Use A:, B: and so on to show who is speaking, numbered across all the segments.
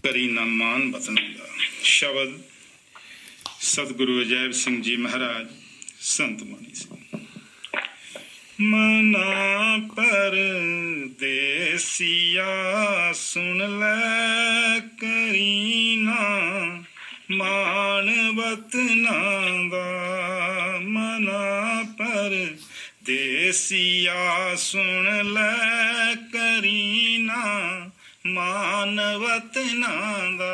A: ਕਰੀ ਨਾ ਮਾਨ ਵਤਨ ਦਾ। ਸ਼ਬਦ ਸਤਿਗੁਰੂ ਅਜੈਬ ਸਿੰਘ ਜੀ ਮਹਾਰਾਜ ਸੰਤ ਬਾਣੀ ਸਿੰਘ। ਮਨਾ ਪਰਦੇਸੀਆ ਸੁਣ ਲੈ ਕਰੀ ਨਾ ਮਾਨ ਵਤਨਾਂ ਦਾ। ਮਨਾ ਪਰਦੇਸੀਆ ਸੁਣ ਲੈ ਕਰੀ ਨਾ ਮਾਨ ਵਤਨਾਂ ਦਾ।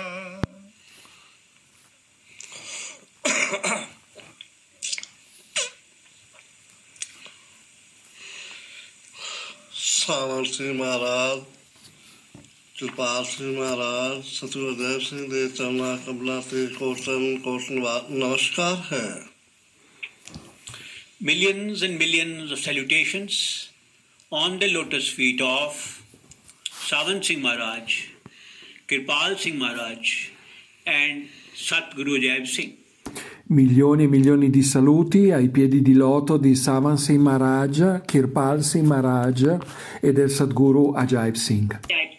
B: ਸਾਵਣ ਸਿੰਘ ਮਹਾਰਾਜ, ਕਿਰਪਾਲ ਸਿੰਘ ਮਹਾਰਾਜ, ਸਤਿਗੁਰੂ ਅਜੈਬ ਸਿੰਘ ਦੇ ਚਰਨਾਂ ਕਮਲਾਂ ਤੇ ਕੋਟਨ ਨਮਸਕਾਰ ਹੈ।
C: Millions and millions of salutations on the lotus feet of Savan Singh Maharaj, Kirpal Singh Maharaj and Satguru Ajaib Singh.
D: Milioni e milioni di saluti ai piedi di loto di Savan Singh Maharaj, Kirpal Singh Maharaj e del Sadguru Ajaib Singh.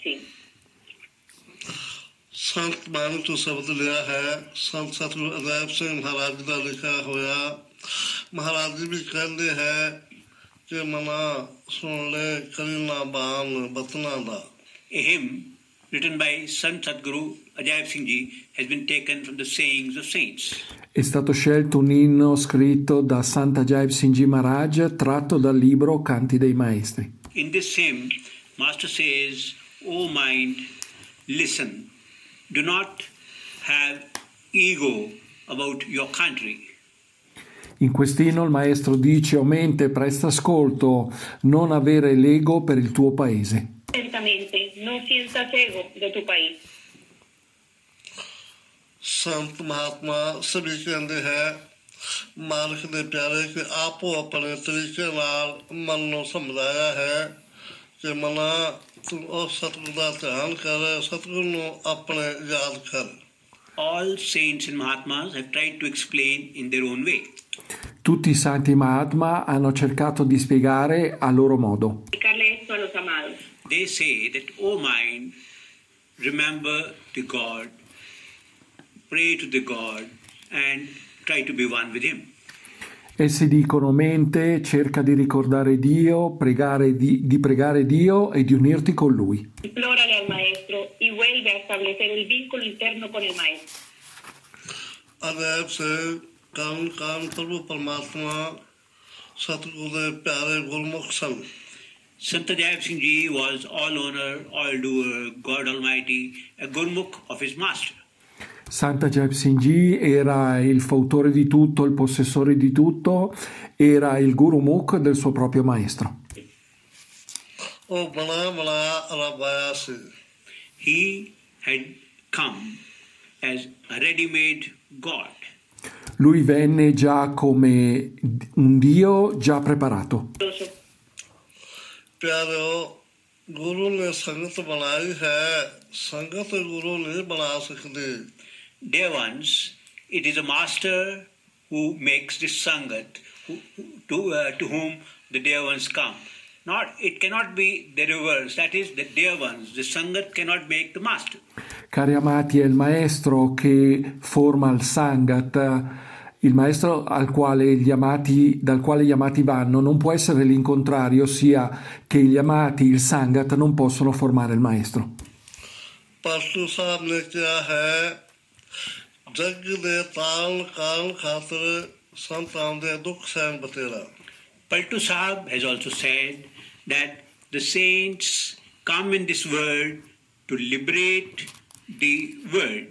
B: ਸੰਤ ਬਾਣੀ ਤੋਂ ਸ਼ਬਦ ਲਿਆ ਹੈ। ਸੰਤ ਸਤਿਗੁਰੂ ਅਜਾਇਬ ਸਿੰਘ ਮਹਾਰਾਜ ਦਾ ਲਿਖਿਆ ਹੋਇਆ। ਮਹਾਰਾਜ ਜੀ ਵੀ ਕਹਿੰਦੇ ਹੈ ਕਿ ਮਨਾ ਸੁਣ ਲੈ ਕਰੀ ਨਾ ਬਾਨ ਬਤਨਾ ਦਾ।
C: A hymn written by Sant Sadguru Ajaib Singh Ji has been taken from the sayings of saints.
D: È stato scelto un inno scritto da Sant Ajaib Singh Ji Maharaj tratto dal libro Canti dei Maestri.
C: In this hymn, Master says, "O mind, listen. Do not have ego about your country."
D: In quest'inno il maestro dice: "O mente, presta ascolto, non avere l'ego per il tuo paese."
E: Certamente, non sientas ego de tu país.
B: संत महात्मा सभी कहते हैं मालिक ने प्यारे कि आपो अपने तरीके नाल मन नूं समझाया है कि मना तू सतगुरु दा ध्यान कर, सतगुरु नूं अपने याद कर।
C: All saints and Mahatmas have tried to explain in their own way.
D: Tutti i santi Mahatma hanno cercato di spiegare a loro modo.
C: They say that, "O mind, remember the God, pray to the God and try to be one with Him."
D: Essi dicono: mente, cerca di ricordare Dio, di pregare Dio e di unirti con Lui.
E: Implórale al maestro y vuelve a establecer el vínculo interno con el maestro.
B: Ajaib से कान प्रभु परमात्मा सतगुरु दे प्यारे गुरमुख सन।
C: Sant Ajaib Singh Ji was all owner, all doer, God Almighty, a Gurmukh of his master.
D: Sant Ajaib Singh Ji era il fautore di tutto, il possessore di tutto, era il Guru Mukh del suo proprio maestro.
C: He had come as a ready-made God.
D: Lui venne già come un Dio già preparato.
B: प्यारो गुरु ने संगत बनाई है, संगत गुरु नहीं बना सकते।
C: Dear ones, it is a master who makes this sangat, to whom the dear ones come. It cannot be the reverse. That is, the dear ones, the sangat cannot make the master.
D: Cari amati, è il maestro che forma il sangat. Il maestro dal quale gli amati vanno non può essere l'incontrario, ossia che gli amati, il sangat, non possono formare il maestro.
B: Pastu Sahib ne kiya hai जग दे ताल काल खातिर संतान दे दुख सहन बतेरा।
C: Paltu Sahib has also said that the saints come in this world to liberate the world.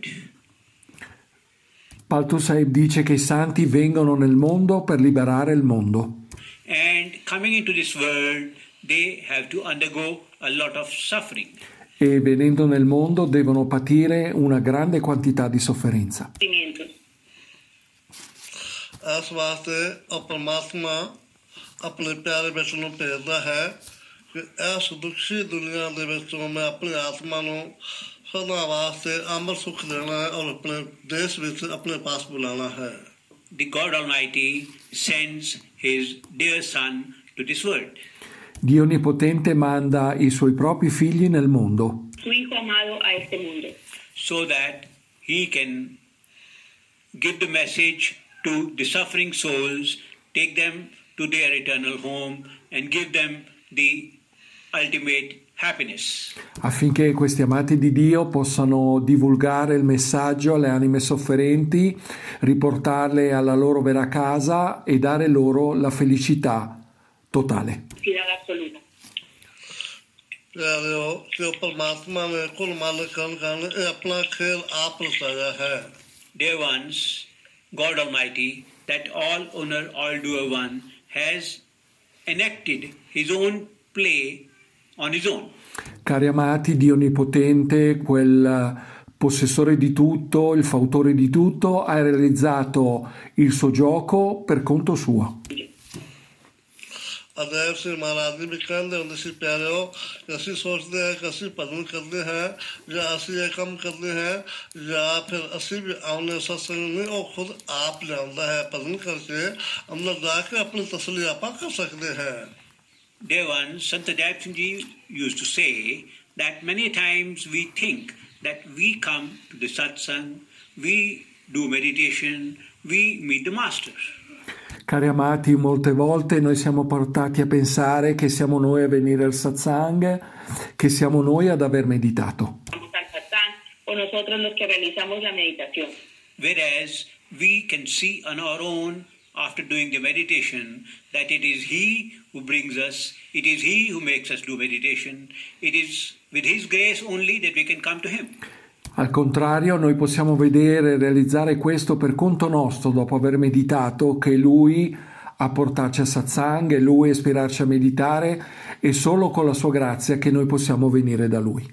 D: Paltu Sahib dice che i santi vengono nel mondo per liberare il mondo.
C: And coming into this world, they have to undergo a lot of suffering.
D: E venendo nel mondo devono patire una grande quantità di sofferenza.
B: इस वास्ते परमात्मा अपने प्यारे बच्चों ਨੂੰ ਭੇਜਦਾ ਹੈ ਕਿ ਇਸ ਦੁਖੀ ਦੁਨੀਆ ਦੇ ਵਿੱਚੋਂ ਮੈਂ ਆਪਣੀ ਆਤਮਾ ਨੂੰ ਸਦਾ ਵਾਸਤੇ ਅਮਰ ਸੁਖ ਦੇਣਾ ਹੈ ਔਰ ਆਪਣੇ ਦੇਸ਼ ਵਿੱਚ ਆਪਣੇ ਪਾਸ ਬੁਲਾਣਾ ਹੈ।
C: The God Almighty sends His dear Son to this world.
D: Dio Onnipotente manda i suoi propri figli nel mondo.
E: su Hijo amado a este mundo,
C: so that he can give the message to the suffering souls, take them to their eternal home, and give them the ultimate happiness.
D: Affinché questi amati di Dio possano divulgare il messaggio alle anime sofferenti, riportarle alla loro vera casa e dare loro la felicità totale.
E: felicidad absoluta.
B: प्यारे जो परमात्मा ने कुल मालिक ने अपना खेल आप रचाया है।
C: Dear ones, God Almighty, that all owner, all doer one, has enacted his own play on his own.
D: Cari amati, Dio Onnipotente, quel possessore di tutto, il fautore di tutto, ha realizzato il suo gioco per conto suo.
B: अदैव से महाराज जी भी कहते हैं उनसे प्यारे हो कैसी सोचते हैं कैसी भजन करते हैं या ऐसी ये कम करते हैं या फिर ऐसी भी आने सत्संग में और खुद आप जानता है भजन करके अंदर जाके अपनी तसल्ली आपा कर सकते हैं।
C: Dear ones, Sant Dayal Singh Ji used to say that many times we think that we come to the satsang, we do meditation, we meet the master.
D: Cari amati, molte volte noi siamo portati a pensare che siamo noi a venire al satsang, che siamo noi ad aver meditato.
E: Vamos al satsang o nosotros los que realizamos la meditación.
C: Whereas we can see on our own after doing the meditation that it is He who brings us, it is He who makes us do meditation, it is with His grace only that we can come to Him.
D: Al contrario, noi possiamo vedere e realizzare questo per conto nostro dopo aver meditato, che Lui a portarci a satsang, è Lui a ispirarci a meditare, è solo con la sua grazia che noi possiamo venire da Lui.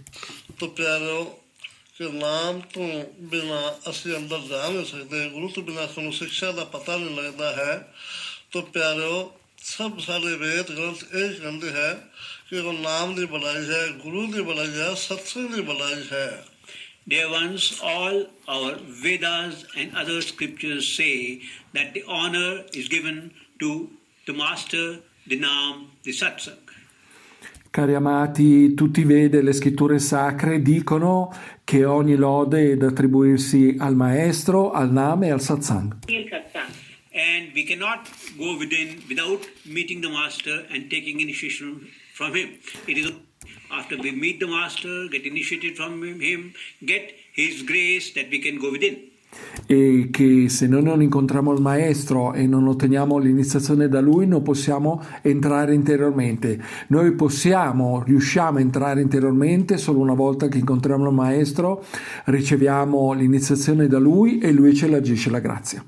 B: कि नाम तो बिना असली अंदर जा नहीं सकते, गुरु तो बिना कोनो शिक्षा का पता नहीं लगता है। तो प्यारो सब सारे वेद ग्रंथ एक कहते हैं कि वो नाम की भलाई है, गुरु की भलाई है, सत्संग की भलाई है।
C: Dear ones, all our Vedas and other scriptures say that the honor is given to the master, the Nam, the Satsang.
D: Cari amati, tutti i Veda e le scritture sacre dicono che ogni lode è da attribuirsi al maestro, al Nam e al satsang.
C: And we cannot go within without meeting the master and taking initiation from him. It is after we meet the master, get initiated from him, get his grace, that we can go within.
D: E che se noi non incontriamo il maestro e non otteniamo l'iniziazione da lui, non possiamo entrare interiormente. Noi riusciamo a entrare interiormente solo una volta che incontriamo il maestro, riceviamo l'iniziazione da lui e lui ce l'agisce la grazia.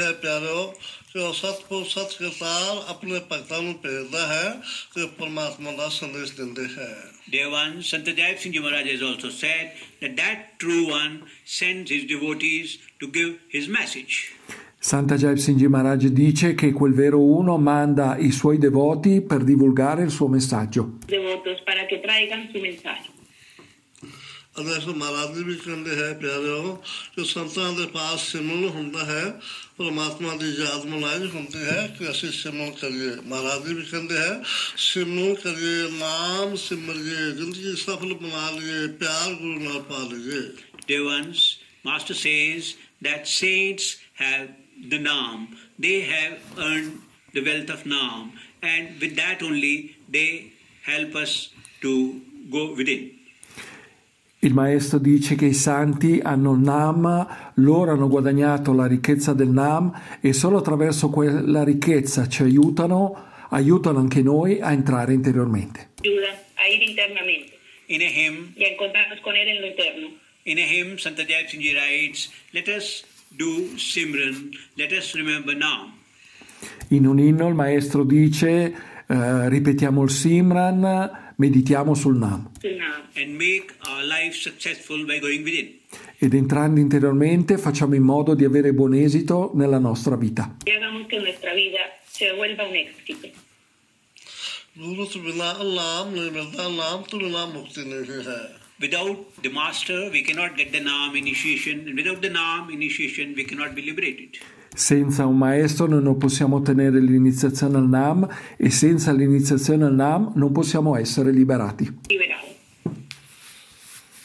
B: जो सतपुरुष सच के साथ अपने भक्तों को भेजता है तो परमात्मा का संदेश देते हैं।
C: Dear one, Sant Dayal Singh Ji Maharaj has also said that true one sends his devotees to give his message.
D: Santa Dayal Singh Ji Maharaj dice che quel vero uno manda i suoi devoti per divulgare il suo messaggio.
E: Devotos para que traigan su mensaje.
B: अगर महाराज जी भी कहते हैं प्यारे हो जो संतान के पास सिमरन होता है परमात्मा की याद मनाई होती है कि ऐसी सिमरन करिए। महाराज जी भी कहते हैं सिमरन करिए, नाम सिमरिए, जिंदगी सफल बना लिए, प्यार गुरु नाल पा लीजिए।
C: Dear ones, Master says that saints have the Naam, they have earned the wealth of Naam, and with that only they help us to go within.
D: Il maestro dice che i santi hanno il Nam, loro hanno guadagnato la ricchezza del Nam e solo attraverso quella ricchezza ci aiutano anche noi a entrare interiormente.
E: Ayuda a ir internamente
C: In a hymn,
E: y a encontrarnos con él en lo eterno.
C: in a hymn, Sant Dayal Singh Ji writes, let us do Simran, let us remember Naam.
D: In un inno il maestro dice ripetiamo il Simran, meditiamo sul Nam.
C: And make our life successful by going within.
D: Ed entrando interiormente facciamo in modo di avere buon esito nella nostra vita.
E: Y hagamos que nuestra vida se vuelva un éxito.
B: गुरु तो बिना नाम नहीं मिलता, नाम तो बिना मुक्ति नहीं है।
C: Without the master, we cannot get the Naam initiation, and without the Naam initiation, we cannot be liberated.
D: Senza un maestro noi non possiamo ottenere l'iniziazione al Nam e senza l'iniziazione al Nam non possiamo essere liberati.
E: Liberado.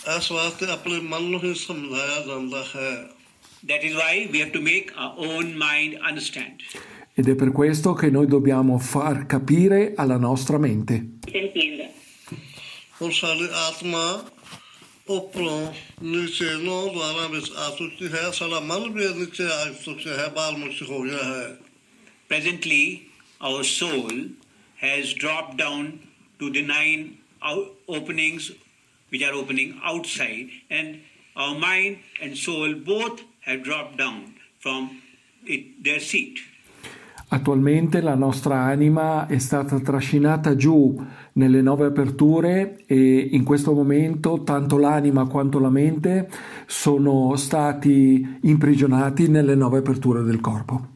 B: इस वास्ते अपने मन ही समझाया जाता है.
C: That is why we have to make our own mind understand.
D: Ed è per questo che noi dobbiamo far capire alla nostra mente.
E: Se entienda.
B: और सारी आत्मा ऊपरों नीचे नो द्वारा भी आ चुकी है. सारा मन भी नीचे आ चुका है. बाल मुक्त हो गया है.
C: Presently, our soul has dropped down to the 9 openings which are opening outside, and our mind and soul both have dropped down from their seat.
D: Attualmente la nostra anima è stata trascinata giù nelle 9 aperture e in questo momento tanto l'anima quanto la mente sono stati imprigionati nelle 9 aperture del corpo.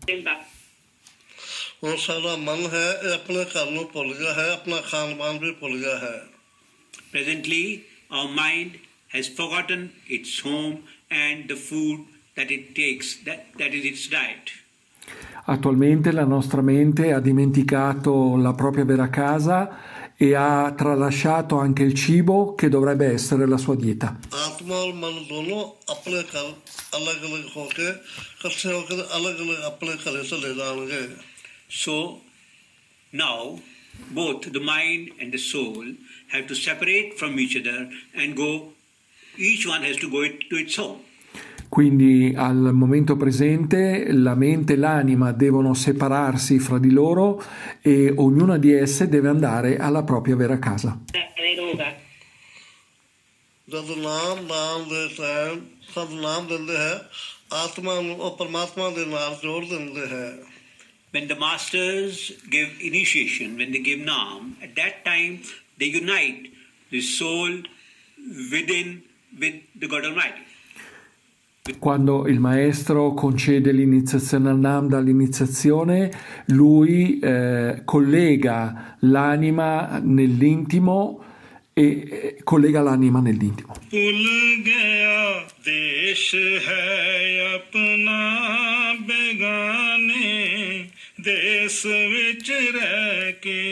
B: और सारा मन है अपने कर्मों भूल गया है. अपना खान पान भी भूल गया है.
C: Presently, our mind has forgotten its home and the food that it takes, that is its diet.
D: Attualmente la nostra mente ha dimenticato la propria vera casa e ha tralasciato anche il cibo che dovrebbe essere la sua dieta.
B: आत्मा और मन दोनों अपने घर अलग अलग होके इकट्ठे होकर अलग अलग अपने घर से ले जाएंगे.
C: So now both the mind and the soul have to separate from each other and go, each one has to go to its home.
D: Quindi al momento presente la mente e l'anima devono separarsi fra di loro e ognuna di esse deve andare alla propria vera casa.
B: जब नाम नाम देते हैं सब नाम देते हैं आत्मा और परमात्मा के नाम जोड़ देते हैं.
C: When the masters give initiation, when they give Naam, at that time they unite the soul within with the God Almighty.
D: Quando il maestro concede l'iniziazione al Nam dall'iniziazione, lui collega l'anima nell'intimo e collega l'anima nell'intimo.
A: देश विच रह के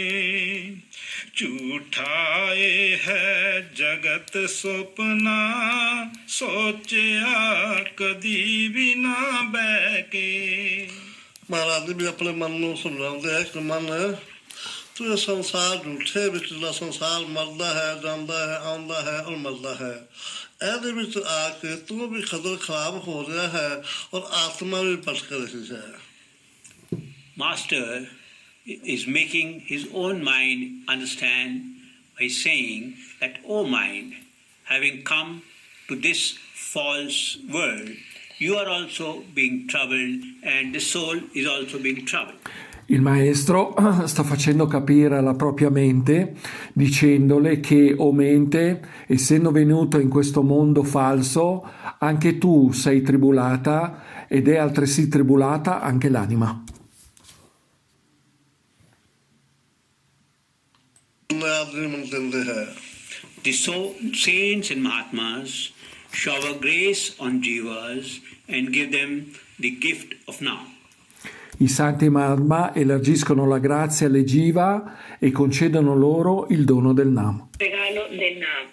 A: झूठा ये है जगत सुपना सोचिया कदी भी ना बैके.
B: महाराज भी अपने मन को समझाते हैं कि मन तू ये संसार झूठे विचला संसार मरदा है जांदा है आंदा है और मरदा है. ऐसे विच आके तू भी खदर खराब हो रहा है और आत्मा भी भटक रही है.
C: Master is making his own mind understand by saying that, O mind, having come to this false world, you are also being troubled and the soul is also being troubled.
D: Il maestro sta facendo capire alla propria mente dicendole che, o mente, essendo venuto in questo mondo falso, anche tu sei tribulata ed è altresì tribulata anche l'anima.
C: The saints and Mahatmas shower grace on Jivas and give them the gift of Naam.
D: I santi Mahatma elargiscono la grazia alle Jiva e concedono loro il dono del Nam.
E: Regalo del Naam.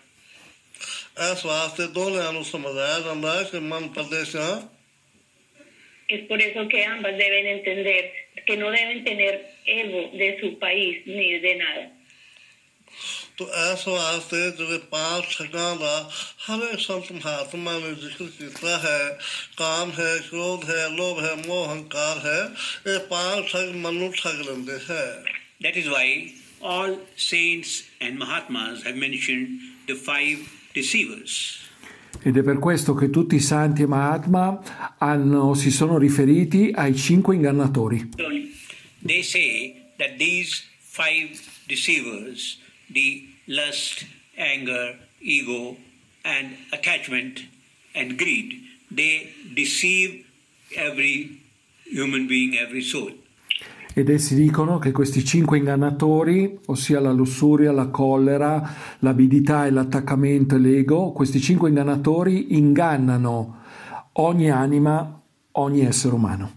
E: Es por eso que ambas deben entender que no deben tener ego de su país ni de nada.
B: तो ऐस वास्ते जो 5 ठगां का हर एक संत महात्मा ने जिक्र किया है. काम है, क्रोध है, लोभ है, मोह अहंकार है. ये 5 ठग मनु ठग लेंदे हैं.
C: That is why all saints and Mahatmas have mentioned the 5 deceivers.
D: Ed è per questo che tutti i santi e Mahatma si sono riferiti ai 5 ingannatori.
C: They say that these 5 deceivers, the lust, anger, ego, and attachment and greed, they deceive every human being, every soul.
D: Ed essi dicono che questi 5 ingannatori, ossia la lussuria, la collera, l'avidità e l'attaccamento e l'ego, questi 5 ingannatori ingannano ogni anima, ogni essere umano.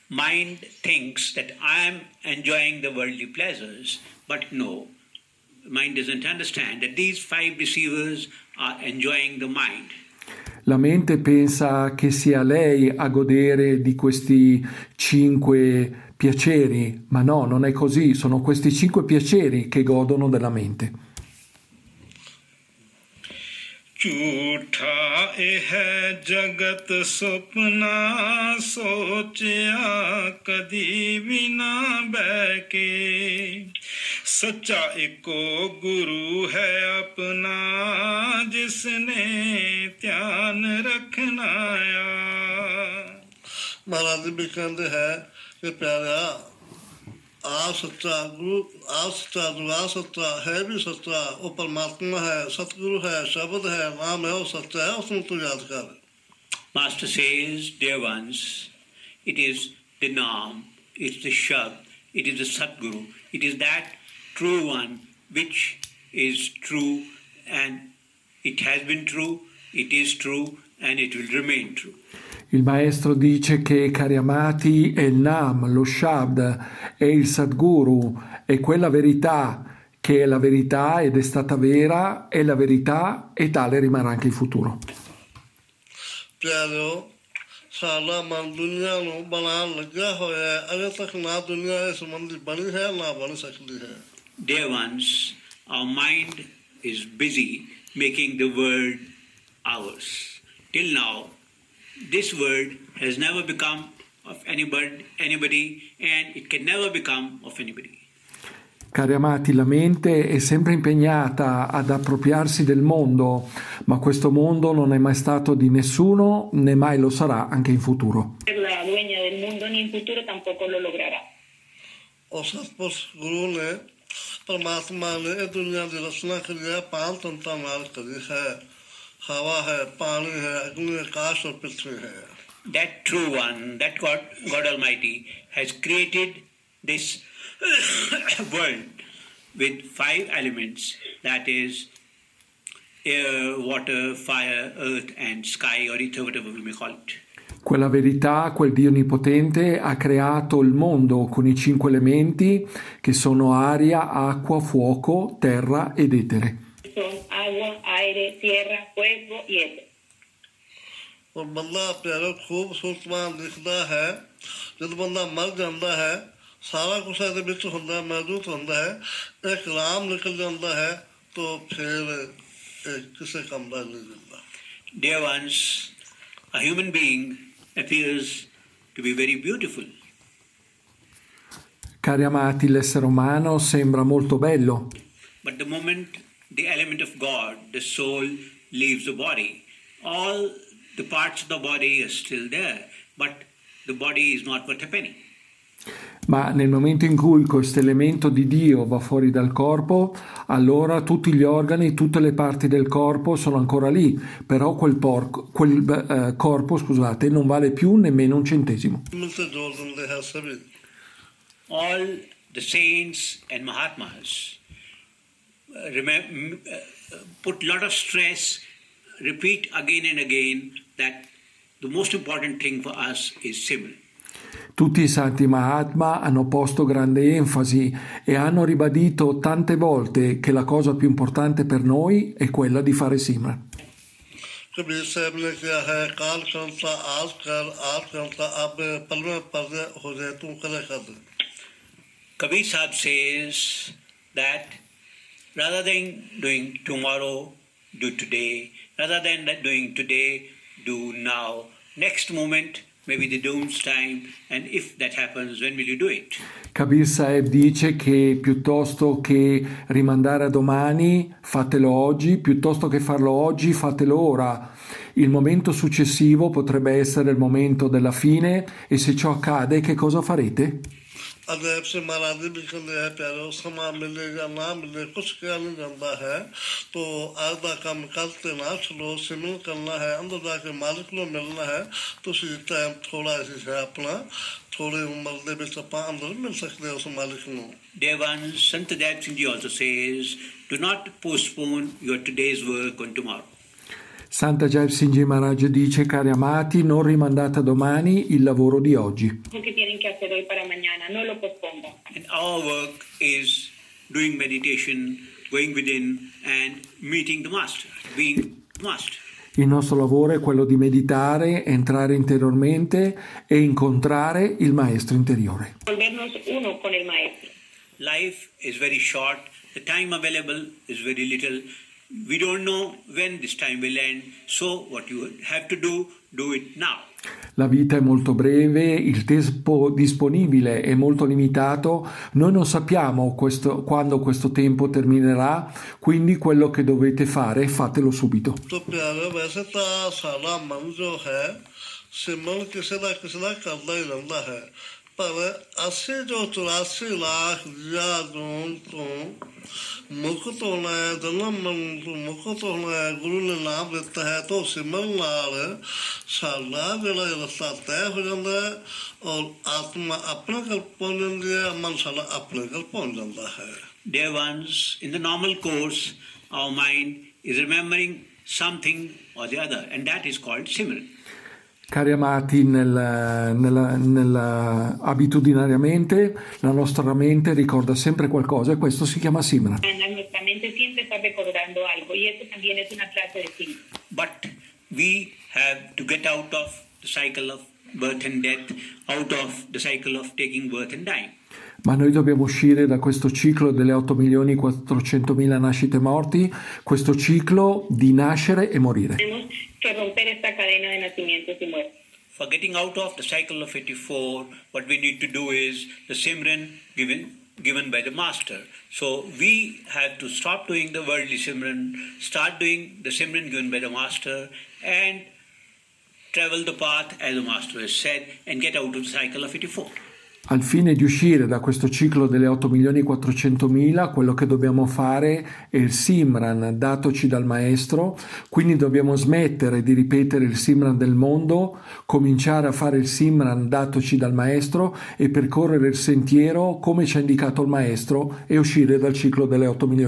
C: mind thinks that I am enjoying the worldly pleasures, but no, mind doesn't understand that these five deceivers are enjoying the mind.
D: La mente pensa che sia lei a godere di questi 5 piaceri, ma no, non è così, sono questi 5 piaceri che godono della mente.
A: झूठा है जगत सुपना सोचिया कदी भी ना बैके सच्चा एको गुरु है अपना जिसने ध्यान रखना
B: महाराज भी कहते हैं कि प्यारा आप सच्चा गुरु आप सच्चा दुआ सच्चा है भी सच्चा वो परमात्मा है सतगुरु है शब्द है नाम है वो सच्चा है उसमें तो याद कर.
C: Master says, dear ones, it is the Naam, it's the Shabd, it is the Satguru, it is that true one which is true, and it has been true, it is true, and it will remain true.
D: Il maestro dice che, cari amati, è il Nam, lo Shabd, è il Sadguru, è quella verità che è la verità ed è stata vera, è la verità e tale rimarrà anche in futuro.
B: प्यारो साला मन दुनिया नो बनाने लगा होया अगर तक ना दुनिया इस मंदी बनी है ना बन सकती है.
C: Dear ones, our mind is busy making the world ours. Till now, this world has never become of anybody, and it can never become of anybody.
D: Cari amati, la mente è sempre impegnata ad appropriarsi del mondo, ma questo mondo non è mai stato di nessuno, né mai lo sarà anche in futuro.
E: La dueña del mundo ni en futuro tampoco lo logrará.
B: और सतपुरुष गुरु ने परमात्मा ने दुनिया की रचना के लिए 5 तंत्र मार्ग करी है. हवा है, पानी है, अग्नि, आकाश और पृथ्वी है.
C: That true one, that God Almighty has created this world with 5 elements, that is air, water, fire, earth and sky or ether, whatever we may call it.
D: Quella verità, quel Dio onnipotente ha creato il mondo con i 5 elementi che sono aria, acqua, fuoco, terra ed etere.
E: Son agua, aire, tierra, fuego y éter.
B: और बंदा प्यारा खूब सूरतमान दिखता है. जब बंदा मर जाता है सारा कुछ ऐसे बिच होता है, महदूद होता है, एक राम निकल जाता है तो फिर किसी काम का नहीं मिलता.
C: Dear ones, a human being appears to be very beautiful.
D: Cari amati, l'essere umano sembra molto bello,
C: But the moment the element of God, the soul, leaves the body, all the parts of the body are still there, but the body is not worth a penny.
D: ma nel momento in cui questo elemento di Dio va fuori dal corpo, allora tutti gli organi, tutte le parti del corpo sono ancora lì, però quel corpo, scusate, non vale più nemmeno un centesimo.
B: मिलते जोड़ देते हैं सभी.
C: All the saints and Mahatmas put a lot of stress, repeat again and again that the most important thing for us is simul.
D: Tutti i santi Mahatma hanno posto grande enfasi e hanno ribadito tante volte che la cosa più importante per noi è quella di fare simra.
B: Kabir साहब ने किया है काल करता आज करता अब पल में पर्दे हो जाए तू करे कर.
C: Kabir Sahib says that rather than doing tomorrow, do today. Rather than doing today, do now. Next moment, maybe the doom's time, and if that happens, when will you do it?
D: Kabir Sahib dice che piuttosto che rimandare a domani, fatelo oggi, piuttosto che farlo oggi, fatelo ora. Il momento successivo potrebbe essere il momento della fine e se ciò accade, che cosa farete?
B: अदैब से महाराज भी कहते हैं प्यारो समा मिलेगा ना मिले कुछ क्या नहीं जानता है तो आधा काम करते ना चलो सिमल करना है अंदर जाके मालिक को मिलना है तो उसी टाइम थोड़ा ऐसी है अपना थोड़ी उम्र दे भी सपा अंदर मिल सकते हैं उस मालिक को.
C: Dear ones, Sant Dayal Singh Ji also says, do not postpone your today's work on tomorrow.
D: Santa Jai Singh Ji Maharaj dice: cari amati, non rimandate a domani il lavoro di oggi.
E: Lo que tienen que hacer hoy para mañana, no lo pospongan.
C: And our work is doing meditation, going within and meeting the Master, being Master.
D: Il nostro lavoro è quello di meditare, entrare interiormente e incontrare il Maestro interiore.
E: Volvernos uno con el Maestro.
C: Life is very short, the time available is very little. We don't know when this time will end, so what you have to do it now.
D: La vita è molto breve, il tempo disponibile è molto limitato, noi non sappiamo quando questo tempo terminerà, quindi quello che dovete fare, fatelo subito.
B: तो प्यारे वैसे तो सारा मन जो है सिमरन किसी ना करना ही रहता है पर 80 जो 84 लाख यादों तो मुक्त होना है जन्म मुक्त होना है गुरु ने नाम देता है तो सिमरन नाल सारा जड़ा रास्ता तय हो जाता है और आत्मा अपने कल पहुंच जाती है मन सारा अपने कल पहुंच जाता है.
C: Dear ones, in the normal course, our mind is remembering something or the other, and that is called Simran.
D: Cari amati, abitudinariamente la nostra mente ricorda sempre qualcosa e questo si chiama Simran.
E: Nuestra mente siempre está recordando algo y eso también es una clase de Simran.
C: But we have to get out of the cycle of birth and death, out of the cycle of taking birth and dying.
D: Ma noi dobbiamo uscire da questo ciclo delle 8.400.000 nascite morti, questo ciclo di nascere e morire.
E: Tenemos que romper esta cadena de nacimientos y muertes.
C: For getting out of the cycle of 84, what we need to do is the Simran given by the Master. So we have to stop doing the worldly Simran, start doing the Simran given by the Master, and travel the path as the Master has said, and get out of the cycle of 84.
D: Al fine di uscire da questo ciclo delle 8.400.000, quello che dobbiamo fare è il Simran datoci dal Maestro, quindi dobbiamo smettere di ripetere il Simran del mondo, cominciare a fare il Simran datoci dal Maestro e percorrere il sentiero come ci ha indicato il Maestro e uscire dal ciclo delle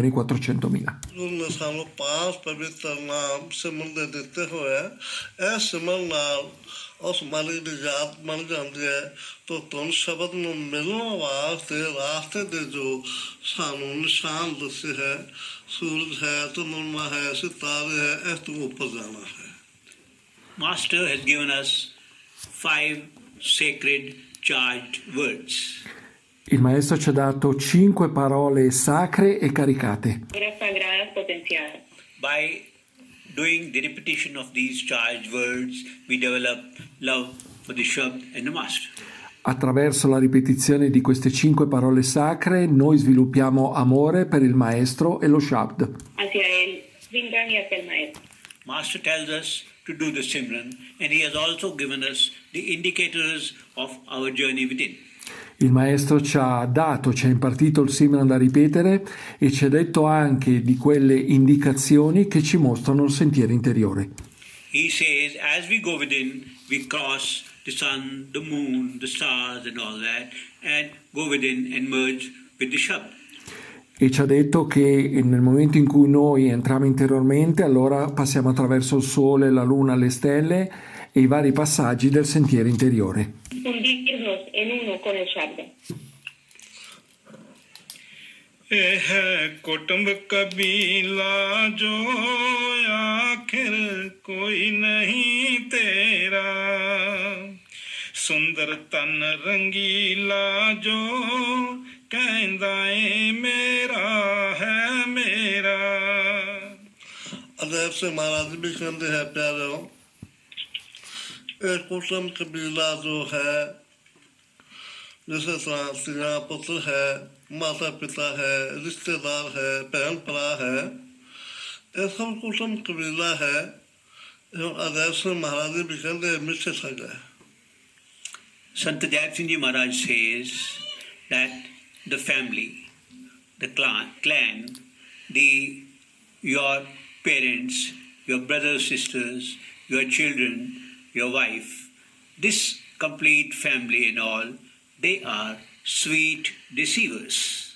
D: 8.400.000. उस मालिक की याद बन जाती है तो तुम शब्द में मिलने वास्ते रास्ते दे जो सानू निशान दसे है सूरज है चंद्रमा है सितारे है ऐसे ऊपर जाना है.
C: Master has given us 5 sacred charged words.
D: Il Maestro ci ha dato 5 parole sacre e caricate.
E: Sagradas potenciadas.
C: By doing the repetition of these charged words, we develop love for the Shabd and the Master.
D: Attraverso la ripetizione di queste 5 parole sacre, noi sviluppiamo amore per il Maestro e lo Shabd.
E: Hacia el Simran y hacia el Maestro.
C: Master tells us to do the Simran, and he has also given us the indicators of our journey within.
D: Il Maestro ci ha impartito il Simran da ripetere e ci ha detto anche di quelle indicazioni che ci mostrano il sentiero interiore.
C: He says, as we go within, we cross the sun, the moon, the stars and all that, and go within and merge with the Shabd.
D: E ci ha detto che nel momento in cui noi entriamo interiormente, allora passiamo attraverso il sole, la luna, le stelle e i vari passaggi del sentiero interiore.
E: Fundirnos en uno con el Shabd.
A: कुटुंब कबीला जो आखिर कोई नहीं तेरा सुंदर तन रंगीला जो कहंदा है मेरा है मेरा.
B: अदैब से महाराज भी कहते हैं प्यारे एक कुटुंब कबीला जो है जैसे तिया पुत्र है माता पिता है रिश्तेदार है बहन भरा है ये सब कुटुंब कबीला है एवं अदैब से महाराज भी कहते हैं मिट्ठे सग है.
C: Sant Jai Singh Ji Maharaj says that the family, the clan, your parents, your brothers, sisters, your children, your wife, this complete family and all, they are sweet deceivers.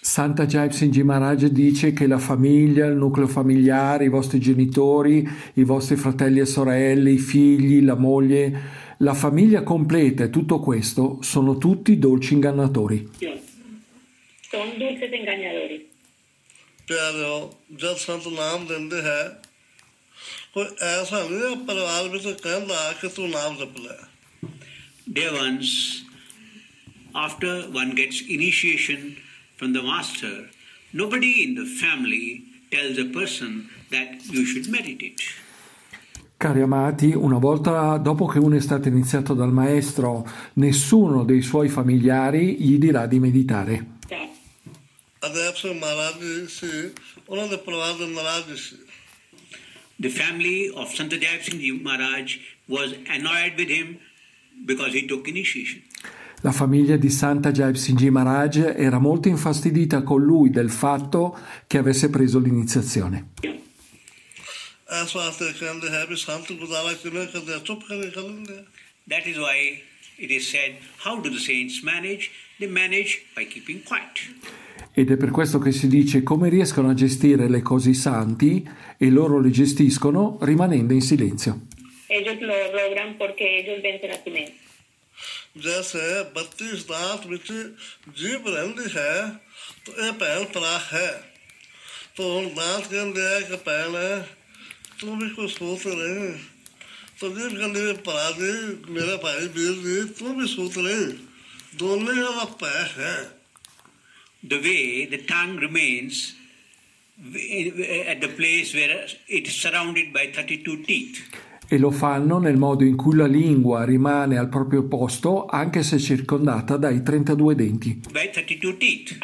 D: Santa Jai Singh Ji Maharaj dice che la famiglia, il nucleo familiare, i vostri genitori, i vostri fratelli e sorelle, i figli, la moglie, la famiglia completa e tutto questo sono tutti dolci ingannatori.
E: Son dulces engañadores.
B: प्यारो जब संत नाम देंदे है कोई ऐसा नहीं है परिवार में तो कहता कि तू नाम जप ले.
C: Dear ones, after one gets initiation from the master, nobody in the family tells a person that you should meditate.
D: Cari amati, una volta dopo che uno è stato iniziato dal maestro, nessuno dei suoi familiari gli dirà di meditare.
B: अदैब से महाराज जी से उन्होंने परिवार में नाराज से.
C: The family of Sant Jai Singh Ji Maharaj was annoyed with him because he took initiation.
D: La famiglia di Santa Jai Singh Ji Maharaj era molto infastidita con lui del fatto che avesse preso l'iniziazione.
B: ऐसा वास्ते कहते हैं भी संत गुजारा किने कर दे चुप करके कर लेंगे.
C: That is why it is said, how do the saints manage? They manage by keeping quiet.
D: Ed è per questo che si dice come riescono a gestire le cose i santi, e loro le gestiscono rimanendo in silenzio.
E: Ellos lo logran porque ellos vencen a su mente.
B: जैसे 32 दांत विच जीभ रहती है तो ये भैन भरा है तो हम दांत कहते हैं कि भैन तू भी कुछ सोच रहे तो जीभ कहती है भरा जी मेरा भाई वीर जी तू भी सोच रहे दोनों का पैर है.
C: The way the tongue remains at the place where it is surrounded by 32 teeth.
D: E lo fanno nel modo in cui la lingua rimane al proprio posto anche se circondata dai 32 denti.
C: By 32 teeth.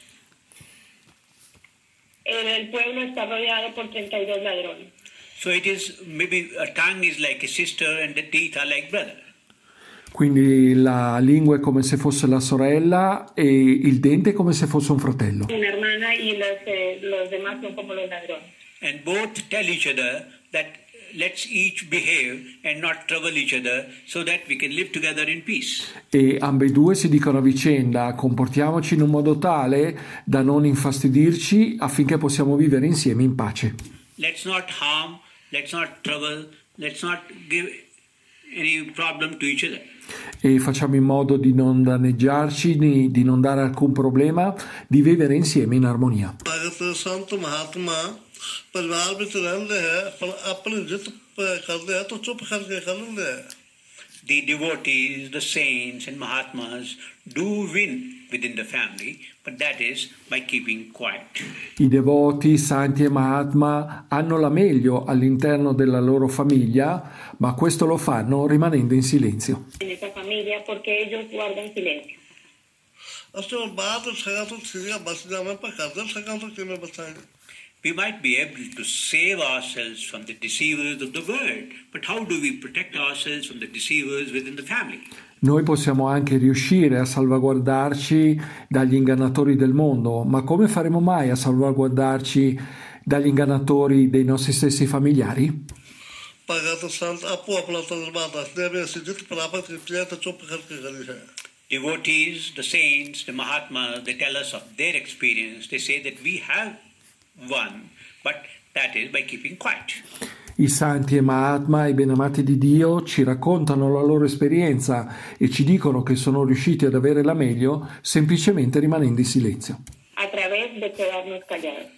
E: El pueblo está rodeado por 32 ladrones.
C: So it is, maybe a tongue is like a sister and the teeth are like brother.
D: Quindi la lingua è come se fosse la sorella e il dente è come se fosse un fratello.
E: Una hermana y los demás son como los ladrones.
C: And both tell each other that let's each behave and not trouble each other so that we can live together in peace.
D: E ambedue si dicono a vicenda: comportiamoci in un modo tale da non infastidirci affinché possiamo vivere insieme in pace.
C: Let's not harm, let's not trouble, let's not give any problem to each other.
D: E facciamo in modo di non danneggiarci, di non dare alcun problema, di vivere insieme in armonia.
B: संत महात्मा परिवार में रहते हैं पर अपनी जिद करते हैं तो चुप करके कर लेते हैं.
C: The devotees, the saints and Mahatmas do win within the family, but that is by keeping quiet.
D: I devoti, i santi e Mahatma hanno la meglio all'interno della loro famiglia, ma questo lo fanno rimanendo in silenzio.
E: En esa familia porque ellos guardan silencio.
B: उसके बाद सगा तो ठीक है बस जाने पर करते सगा तो क्यों नहीं बताएंगे.
C: We might be able to save ourselves from the deceivers of the world, but how do we protect ourselves from the deceivers within the family?
D: Noi possiamo anche riuscire a salvaguardarci dagli ingannatori del mondo, ma come faremo mai a salvaguardarci dagli ingannatori dei nostri stessi familiari?
B: भगत संत आपको अपना तजुर्बा दसते हैं ऐसी जित प्राप्त की है तो चुप करके करी है.
C: Devotees, the saints, the Mahatmas, they tell us of their experience. They say that we have won, but that is by keeping quiet.
D: I santi e Mahatma, i benamati di Dio, ci raccontano la loro esperienza e ci dicono che sono riusciti ad avere la meglio semplicemente rimanendo in silenzio.
E: A través de quedarnos callados.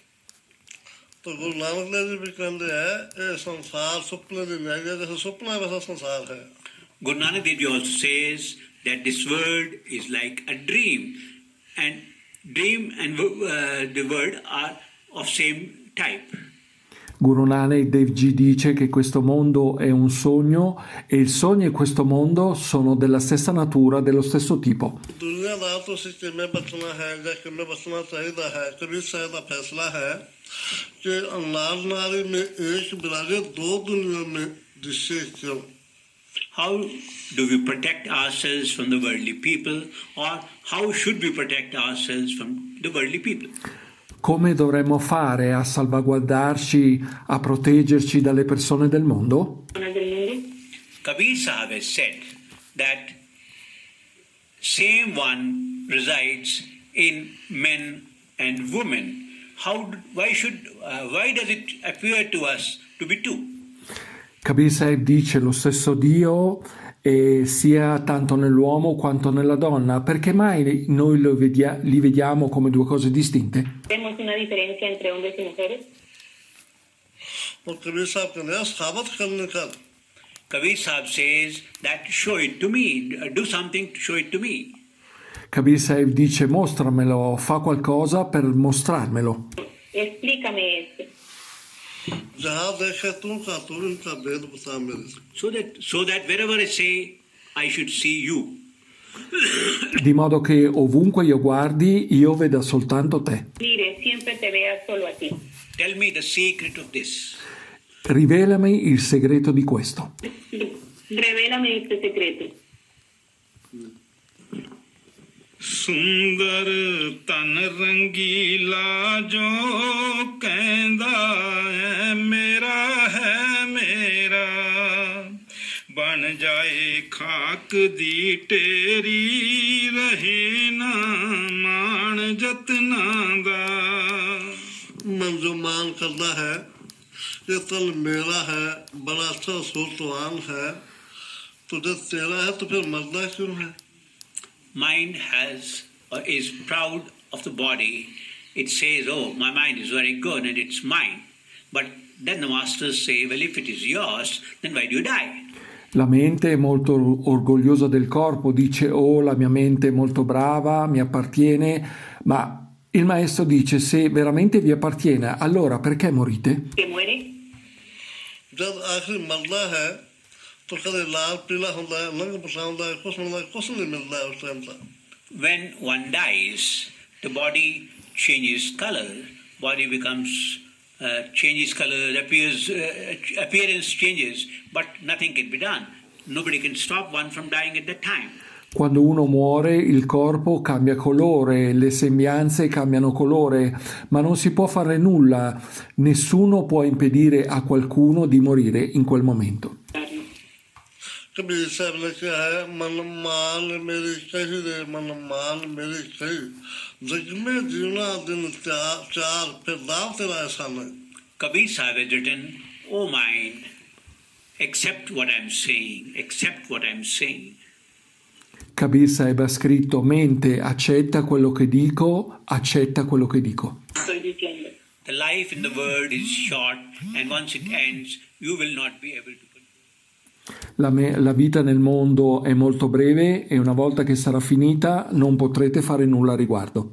B: तो गुरु नानक देव जी भी कहते हैं ये संसार सपने दिन है जैसे सपना वैसा संसार है.
C: Guru Nanak Dev Ji also says that this world is like a dream, and dream and the world are of same type.
D: Guru Nanak Dev Ji dice che questo mondo è un sogno e il sogno e questo mondo sono della stessa natura, dello stesso tipo.
B: दुनियादार तो सिस्टम में बचना है या कि में बचना चाहिए है कभी शायद फैसला है कि नार नारी में एक बिराजे दो दुनिया में जिससे क्यों.
C: How do we protect ourselves from the worldly people, or how should we protect ourselves from the worldly people?
D: Come dovremmo fare a salvaguardarci, a proteggerci dalle persone del mondo?
C: Kabir Sahib has said that same one resides in men and women. Why does it appear to us to be two?
D: Kabir Sahib dice lo stesso Dio sia tanto nell'uomo quanto nella donna. Perché mai noi li vediamo come due cose distinte?
E: Vemos una differencia entre hombres y mujeres.
B: और कबीर साहब कहते हैं साबित करने का
C: Kabir Sahib says that show it to me, do something to show it to me.
D: Kabir Sahib dice mostramelo, fa qualcosa per mostrarmelo.
E: Explícame esto.
B: जहाँ देखे तुमका तो इनका भेद बता मेरे
C: So that wherever I say, I should see you.
D: Di modo che ovunque io guardi, io veda soltanto te.
E: Mire, siempre te vea solo a ti.
C: Tell me the secret of this.
D: Rivelami il segreto di questo.
E: Revélame este secreto.
A: सुंदर तन रंगीला जो कहंदा है मेरा बन जाए खाक दी टेरी रहे ना मान जतना दा
B: मन जो मान करता है ये तल मेरा है बड़ा अच्छा सूरतवान है तुझे तेरा है तो फिर मरना क्यों है
C: Mind is proud of the body. It says, oh, my mind is very good and it's mine. But then the masters say, well, if it is yours, then why do you die?
D: La mente è molto orgogliosa del corpo, dice, oh, la mia mente è molto brava, mi appartiene, ma il maestro dice, se veramente vi appartiene, allora perché morite?
E: ¿Que muere?
B: जब आखिर मरना है तो कदे लाल पीला होता है रंग पसंद है कुछ नहीं मिलता है उस टाइम तक
C: When one dies, the body changes color. Body becomes changes color, appearance changes, but nothing can be done. Nobody can stop one from dying at that time.
D: Quando uno muore, il corpo cambia colore, le sembianze cambiano colore, ma non si può fare nulla. Nessuno può impedire a qualcuno di morire in quel momento.
B: Kabir साहब ने कहा है मन मान मेरी कही रे मन मान मेरी कही जग में जीना दिन चार फिर दाव तेरा ऐसा नहीं
C: Kabir Sahib has written, oh mind, accept what I'm saying, accept what I'm saying.
D: Kabir Sahib ha scritto, mente, accetta quello che dico, accetta quello che dico.
E: Estoy diciendo.
C: The life in the world is short, and once it ends, you will not be able to.
D: La vita nel mondo è molto breve e una volta che sarà finita non potrete fare nulla a riguardo.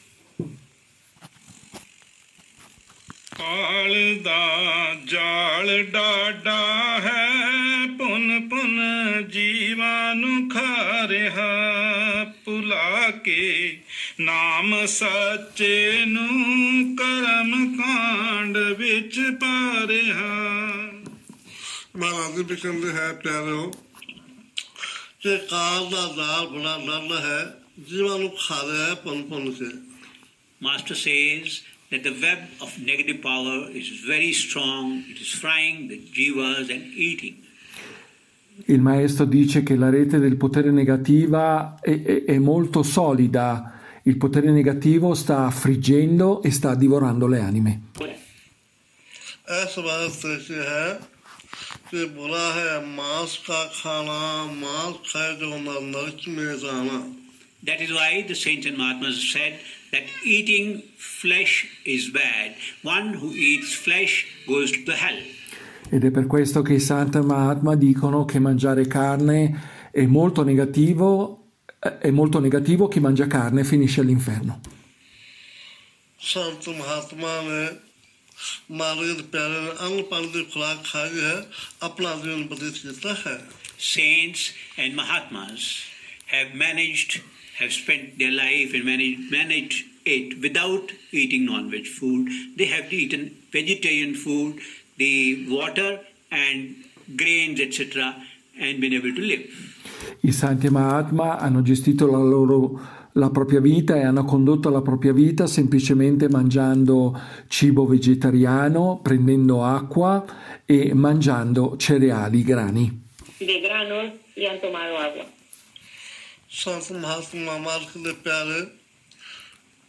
A: काल दा जाल डाडा है पुन पुन जीवानु खा रहा पुला के नाम सच्चे नु करम कांड विच पा रहा
B: महाराज भी कहते हैं प्यारो कि काल का जाल बड़ा डर है जीवाणु खा रहे हैं पन पन के
C: Master says that the web of negative power is very strong. It is frying the jivas and eating.
D: Il maestro dice che la rete del potere negativa è molto solida. Il potere negativo sta friggendo e sta divorando le anime.
B: ऐसा बात ऐसी है कि बुरा है मांस का खाना मांस खाए जो नरक में जाना
C: That is why the saints and Mahatmas said that eating flesh is bad. One who eats flesh goes to hell.
D: Ed è per questo che i Santa Mahatma dicono che mangiare carne è molto negativo, chi mangia carne finisce all'inferno.
B: संत महात्मा ने मार्ग प्यारे ने अन्न पानी की खुराक खाई है अपना जीवन व्यतीत किया है
C: Saints and Mahatmas have spent their life and managed it without eating non-veg food. They have eaten vegetarian food, the water and grains, etc., and been able to live.
D: I Santi Mahatma hanno gestito la propria vita e hanno condotto la propria vita semplicemente mangiando cibo vegetariano, prendendo acqua e mangiando cereali, grani.
E: De granos y han tomado agua.
B: संत महात्मा मार्ग के प्यारे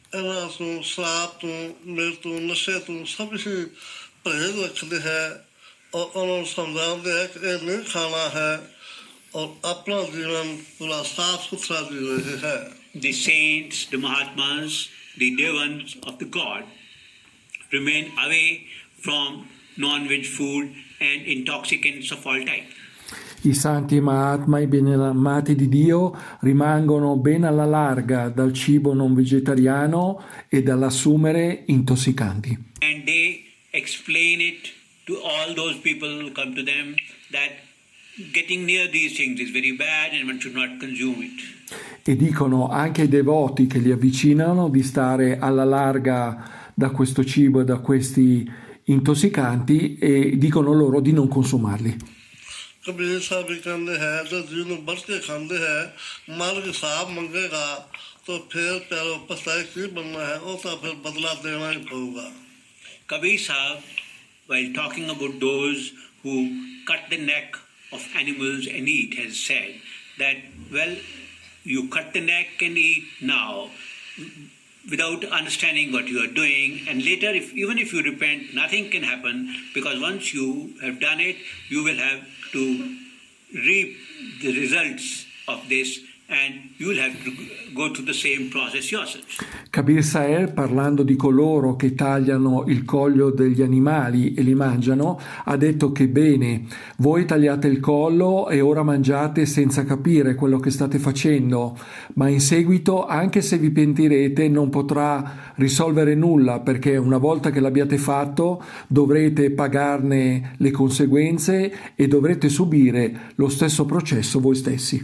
B: ਇਹਨਾਂ ਤੋਂ ਸ਼ਰਾਬ ਤੋਂ ਮੇਰੇ ਤੋਂ ਨਸ਼ੇ ਤੋਂ ਸਭ ਹੀ ਪਰਹੇਜ਼ ਰੱਖਦੇ ਹੈ ਔਰ ਉਹਨਾਂ ਨੂੰ ਸਮਝਾਉਂਦੇ ਹੈ ਕਿ ਇਹ ਨਹੀਂ ਖਾਣਾ ਹੈ ਔਰ ਆਪਣਾ ਜੀਵਨ ਪੂਰਾ ਸਾਫ ਸੁਥਰਾ ਜੀ ਰਹੇ ਹੈ
C: The saints, the Mahatmas, the Devans of the God remain away from non-veg food and intoxicants of all type.
D: I santi Mahatma, i beneamati di Dio, rimangono ben alla larga dal cibo non vegetariano e dall'assumere intossicanti.
C: And they explain it to all those people who come to them that getting near these things is very bad and one should not consume it.
D: E dicono anche ai devoti che li avvicinano di stare alla larga da questo cibo e da questi intossicanti e dicono loro di non consumarli.
B: Kabir साहब भी कहते हैं जब जीवन बढ़ के खाते हैं माल के साहब मंगेगा तो फिर पैरों पछताए की बनना है और तो फिर बदला देना ही पड़ेगा
C: Kabir Sahib, while talking about those who cut the neck of animals and eat, has said that, well, you cut the neck and eat now without understanding what you are doing, and later, even if you repent, nothing can happen, because once you have done it, you will have to reap the results of this, and you will have to go through the same process yourself.
D: Kabir Sahib, parlando di coloro che tagliano il collo degli animali e li mangiano, ha detto che bene, voi tagliate il collo e ora mangiate senza capire quello che state facendo, ma in seguito, anche se vi pentirete, non potrà risolvere nulla, perché una volta che l'abbiate fatto dovrete pagarne le conseguenze e dovrete subire lo stesso processo voi stessi.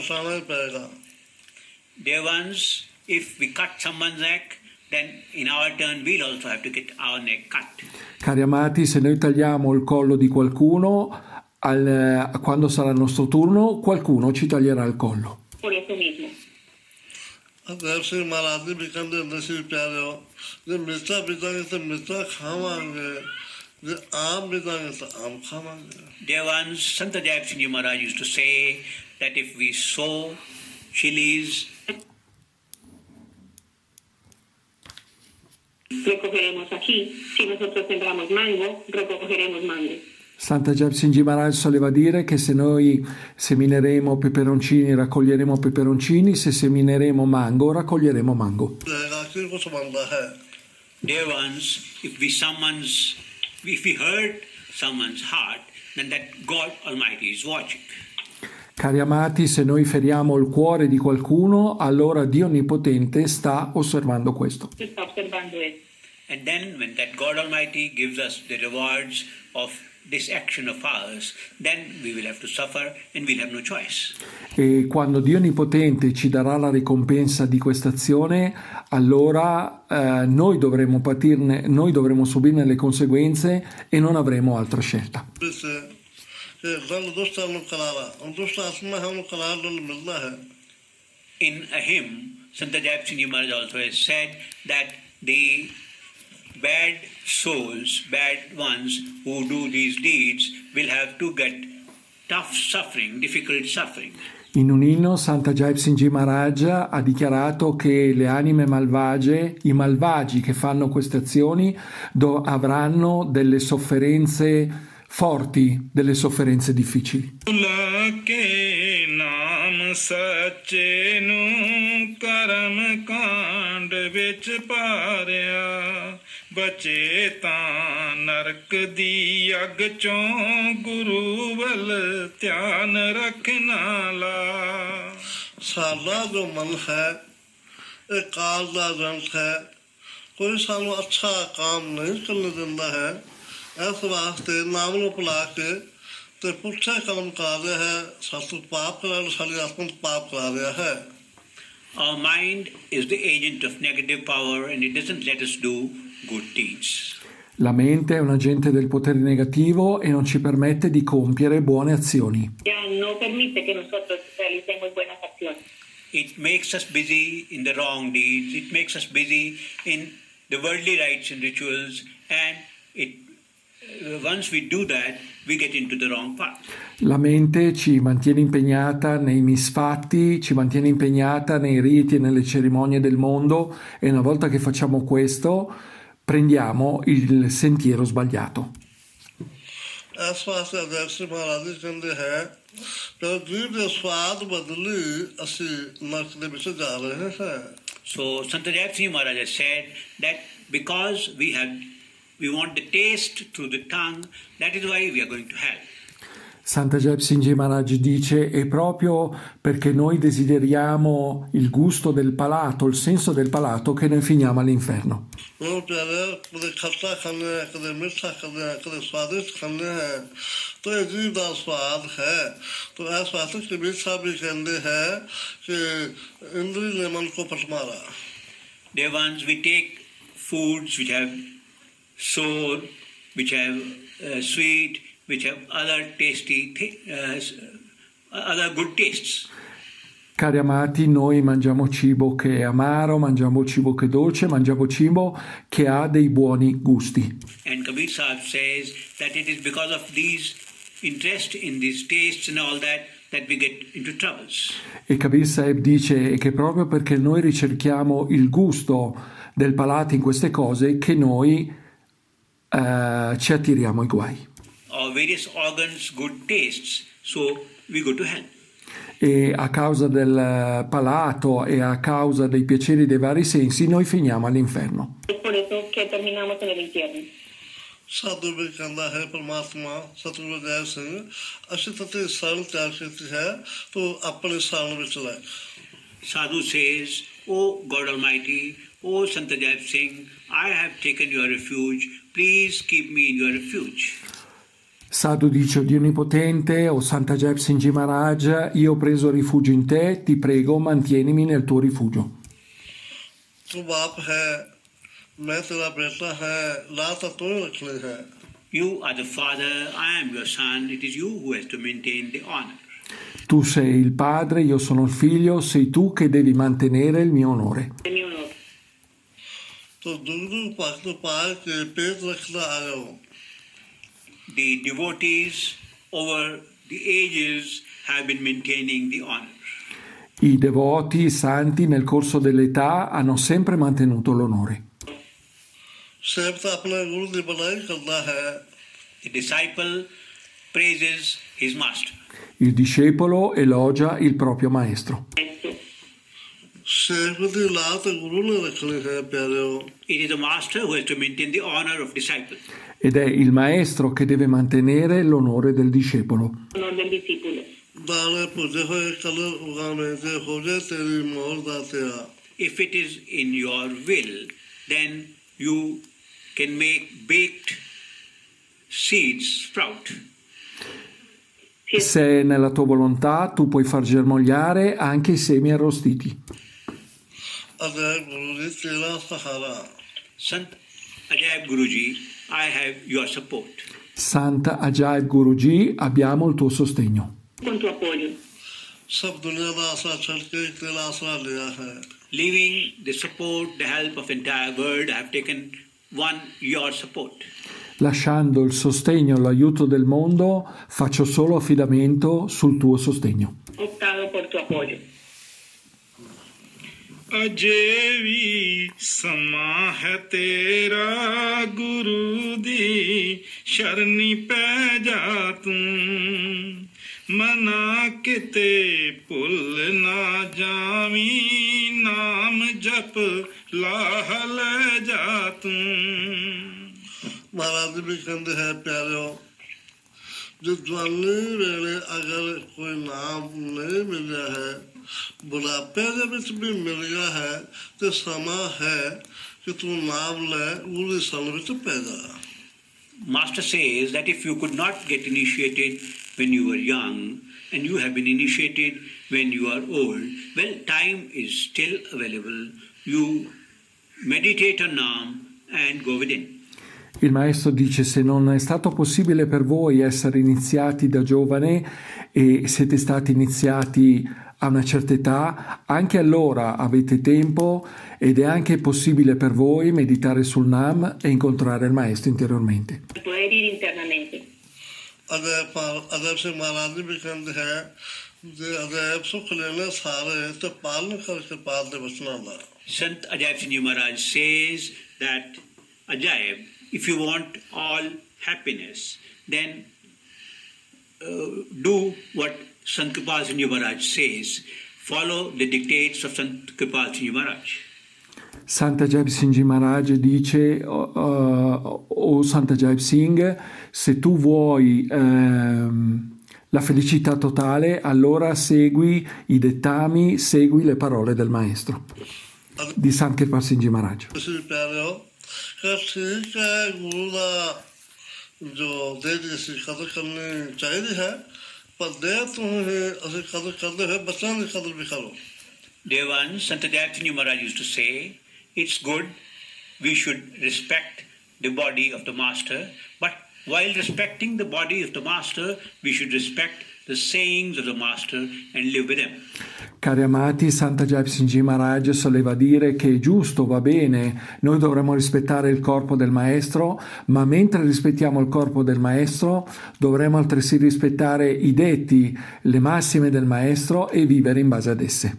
C: Devans, if we cut someone's neck, then in our turn we'll also have to get our neck cut.
D: Cari amati, se noi tagliamo il collo di qualcuno, quando sarà il nostro turno, qualcuno ci taglierà il collo.
E: Por eso mismo.
B: जैसे महाराज जी भी कहते नसीब प्यारे हो जो मिर्चा बिताएंगे तो मिर्चा खावांगे जो आम बिताएंगे तो आम खावांगे
C: Devans, Sant Jayab Singh Ji Maharaj used to say that if we sow chilies,
E: recogeremos aquí. Si nosotros sembramos mango, recogeremos mango.
D: Santa Jayab Singh Ji Maharaj soleva dire che se noi semineremo peperoncini raccoglieremo peperoncini, se semineremo mango raccoglieremo mango.
C: Devans, if we hurt someone's heart, then that God Almighty is watching.
D: Cari amati, se noi feriamo il cuore di qualcuno, allora Dio Onnipotente sta osservando questo.
E: Está observando eso.
C: And then when that God Almighty gives us the rewards of this action of ours, then we will have to suffer and we'll have no choice.
D: E quando Dio Onnipotente ci darà la ricompensa di questa azione, allora noi dovremo patirne, noi dovremo subirne le conseguenze e non avremo altra scelta.
C: In a hymn, Sant Jayab Singh Ji Maharaj also has said that the bad souls, bad ones who do these deeds will have to get tough suffering, difficult suffering.
D: In un inno Santa Jayab Singh Ji Maharaj ha dichiarato che le anime malvagie, i malvagi che fanno queste azioni avranno delle sofferenze forti, delle sofferenze difficili.
A: ਸੱਚੇ ਨੂੰ ਕਰਮ ਕਾਂਡ ਵਿੱਚ ਪਾਰਿਆ ਬਚੇ ਤਾਂ ਨਰਕ ਦੀ ਅੱਗ ਚੋਂ ਗੁਰੂ ਵੱਲ ਧਿਆਨ ਰੱਖਣਾ ਲਾ
B: ਸਾਡਾ ਜੋ ਮਨ ਹੈ ਇਹ ਕਾਲ ਦਾ ਜੰਤ ਹੈ ਕੋਈ ਸਾਨੂੰ ਅੱਛਾ ਕੰਮ ਨਹੀਂ ਕਰਨ ਦਿੰਦਾ ਹੈ ਇਸ ਵਾਸਤੇ ਨਾਮ ਨੂੰ ਭੁਲਾ ਕੇ ਤੇ ਪੁੱਛੇ ਕਰਮ ਕਰ ਰਿਹਾ ਹੈ ਸਤਿ ਪਾਪ ਕਰਾ ਸਾਡੀ ਆਤਮਾ ਪਾਪ ਕਰਾ ਰਿਹਾ ਹੈ
C: Our mind is the agent of negative power and it doesn't let us do good deeds.
D: La mente è un agente del potere negativo e non ci permette di compiere buone azioni.
E: No permite que nosotros realicemos buenas acciones.
C: It makes us busy in the wrong deeds. It makes us busy in the worldly rites and rituals, and it once we do that, we get into the wrong path.
D: La mente ci mantiene impegnata nei misfatti, ci mantiene impegnata nei riti e nelle cerimonie del mondo e una volta che facciamo questo prendiamo il sentiero sbagliato.
B: आसपास अध्यक्ष महाराज जी कहते हैं तो जीव जो स्वाद बदली असी नर्क के विषय जा रहे हैं.
C: So Sant Jai Singh Maharaj has said that because we want the taste through the tongue, that is why we are going to hell.
D: Santa Jai Singh Maharaj dice è proprio perché noi desideriamo il gusto del palato, il senso del palato che noi finiamo all'inferno.
B: तो ये जीव का स्वाद है तो ऐसा कबीर साहब भी कहते हैं कि इंद्री ने मन को पट मारा.
C: Dear ones, we take foods which have sour, which have sweet, which have other other good tastes.
D: Cari amati, noi mangiamo cibo che è amaro, mangiamo cibo che è dolce, mangiamo cibo che ha dei buoni gusti.
C: And Kabir Sahib says that it is because of these interest in these tastes and all that we get into troubles.
D: E Kabir Sahib dice che proprio perché noi ricerchiamo il gusto del palato in queste cose che noi ci attiriamo ai guai.
C: Our various organs good tastes, so we go to hell.
D: E a causa del palato e a causa dei piaceri dei vari sensi noi finiamo all'inferno.
E: Por eso que terminamos en el infierno.
B: साधु भी कहता है परमात्मा सतगुरु जय सिंह असी तते शरण त्याग की है तो अपने शरण में चलाए.
C: Sadhu says, O God Almighty, O Sant Jai Singh, I have taken your refuge, please keep me in your refuge.
D: Sadhu dice, o Dio Onnipotente, o Santa Jai Singh Maharaj, io ho preso rifugio in te, ti prego, mantienimi nel tuo rifugio.
B: तू बाप है मैं तेरा बेटा है लाता तू रखने है.
C: You are the father, I am your son, it is you who has to maintain the honor.
D: Tu sei il padre, io sono il figlio, sei tu che devi mantenere il mio onore.
E: De mi honor.
B: तो दुगुन पाक तो पाए के पेट रखना आयो.
C: The devotees over the ages have been maintaining the honor.
D: I devoti, i santi, nel corso dell'età hanno sempre mantenuto l'onore.
B: Sevata अपने गुरु की बड़ाई करता है.
C: The disciple praises his master.
D: Il discepolo elogia il proprio maestro.
B: सेवती लात गुरु ने रखने है प्यारे.
C: It is the master who has to maintain the honor of disciple.
D: Ed è il maestro che deve mantenere l'onore del discepolo.
E: Honor del discípulo.
B: दाने पूजे हुए कलर उगाने से हो जाए तेरी मोहर Datia.
C: If it is in your will, then you can make baked seeds sprout.
D: Se è nella tua volontà, tu puoi far germogliare anche i semi arrostiti.
B: Ajay गुरु जी तेरा सहारा.
C: Sant Ajaib Guruji, I have your support.
D: Santa Ajaib Guruji, abbiamo il tuo sostegno.
E: Con tu apoyo.
B: सब दुनिया का आसरा छोड़ के तेरा आसरा लिया है.
C: Leaving the support, the help of entire world, I have taken your support.
D: Lasciando il sostegno e l'aiuto del mondo, faccio solo affidamento sul tuo sostegno.
E: Optado por tu apoyo.
A: ਅਜੇ ਵੀ ਸਮਾਂ ਹੈ ਤੇਰਾ ਗੁਰੂ ਦੀ ਸ਼ਰਨੀ ਪੈ ਜਾ ਤੂੰ ਮਨਾ ਕਿਤੇ ਭੁੱਲ ਨਾ ਜਾਵੀਂ ਨਾਮ ਜਪ ਲਾਹ ਲੈ ਜਾ ਤੂੰ.
B: महाराज भी कहते हैं प्यारे जो जवानी वेले अगर कोई नाम नहीं मिला है बुढ़ापे भी मिल गया है तो समा है कि तू नाम ले उस सन पै जा.
C: Master says that if you could not get initiated when you were young and you have been initiated when you are old, well, time is still available. You meditate on Naam and go within.
D: Il maestro dice: se non è stato possibile per voi essere iniziati da giovane e siete stati iniziati a una certa età, anche allora avete tempo ed è anche possibile per voi meditare sul Nam e incontrare il maestro interiormente.
E: poder ir internamente.
B: Ajay सिंह महाराज जी भी कहते हैं जे अजय सुख लेने सारे तो पालन करके पाल दे बचना ला.
C: Sant Ajaib Singh Ji Maharaj says that, Ajaib, if you want all happiness, then do what Sant Kripal Singh Ji Maharaj says. Follow the dictates of Sant Kripal Singh Ji Maharaj.
D: Sant Ajaib Singh Ji Maharaj dice, o Sant Ajaib Singh, se tu vuoi la felicità totale, allora segui i dettami, segui le parole del maestro, di Sant Kripal Singh Ji Maharaj.
B: ठीक है गुरु का जो दे दी सी कदर करनी चाहिए है पर दे तुम्हें असि कदर करते हैं बच्चों की कदर भी करो.
C: Dear one, Sant Ajaib Singh Ji Maharaj used to say, it's good, we should respect the body of the master, but while respecting the body of the master, we should respect the sayings of the master and live with them.
D: Cari amati, Sant Ajaib Singh Ji Maharaj soleva dire che è giusto, va bene, noi dovremmo rispettare il corpo del maestro, ma mentre rispettiamo il corpo del maestro dovremmo altresì rispettare i detti, le massime del maestro e vivere in base ad esse.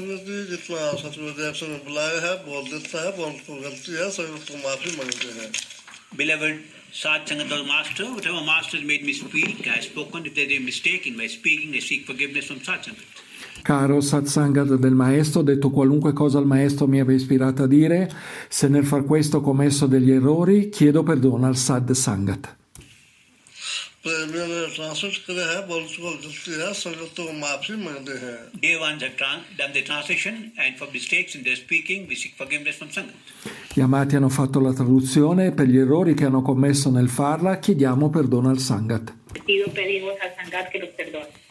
C: Beloved Sat Sangat of the Master, whatever Master has made me speak, I have spoken. If there is a mistake in my speaking, I seek forgiveness from Sat Sangat.
D: Caro Satsangat del Maestro, ho detto qualunque cosa il Maestro mi aveva ispirato a dire, se nel far questo ho commesso degli errori, chiedo perdono al Sad Sangat.
B: मैंने translate किया है बहुत को गलती है संगत को माफी मांगते हैं.
C: Dear ones have done the translation, and for mistakes in their speaking, we seek forgiveness from Sangat.
D: Gli amati hanno fatto la traduzione, per gli errori che hanno commesso nel farla chiediamo perdono al Sangat.
E: Pedimos al Sangat que nos perdone.